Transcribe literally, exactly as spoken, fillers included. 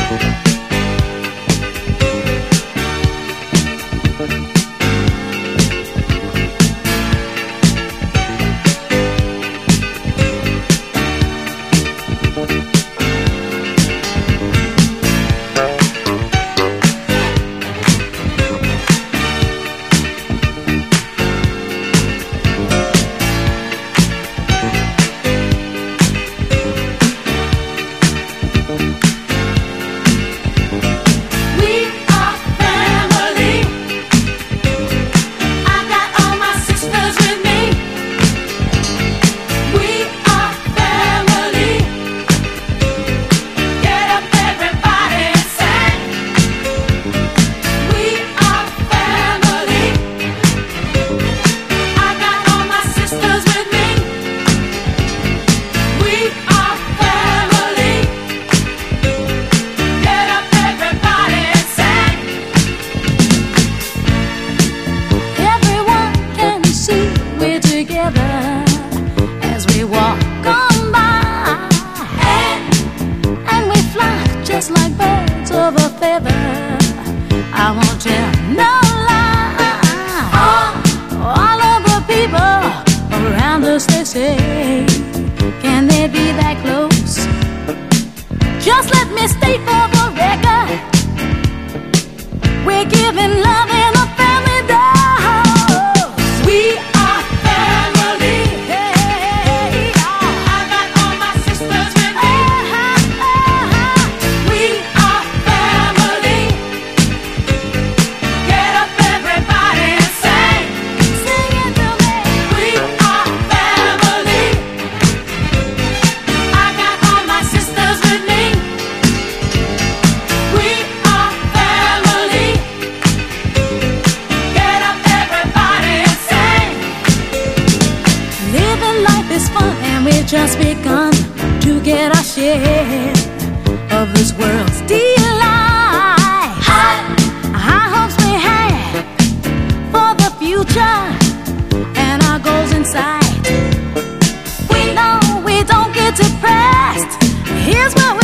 just like birds of a feather. I won't tell no lie. All, all of the people around us, they say, can they be that close? Just let me state for the record, we're giving love in a family dose. We are family. Hey, I got all my sisters with me. Uh-huh, uh-huh. We are family. Get up, everybody, and sing. Sing it to me. We are family. I got all my sisters with me. We are family. Get up, everybody, and sing. Living life is fun, and we've just begun to get our share of this world's delight. High, high hopes we had for the future and our goals in sight. We know we don't get depressed. Here's where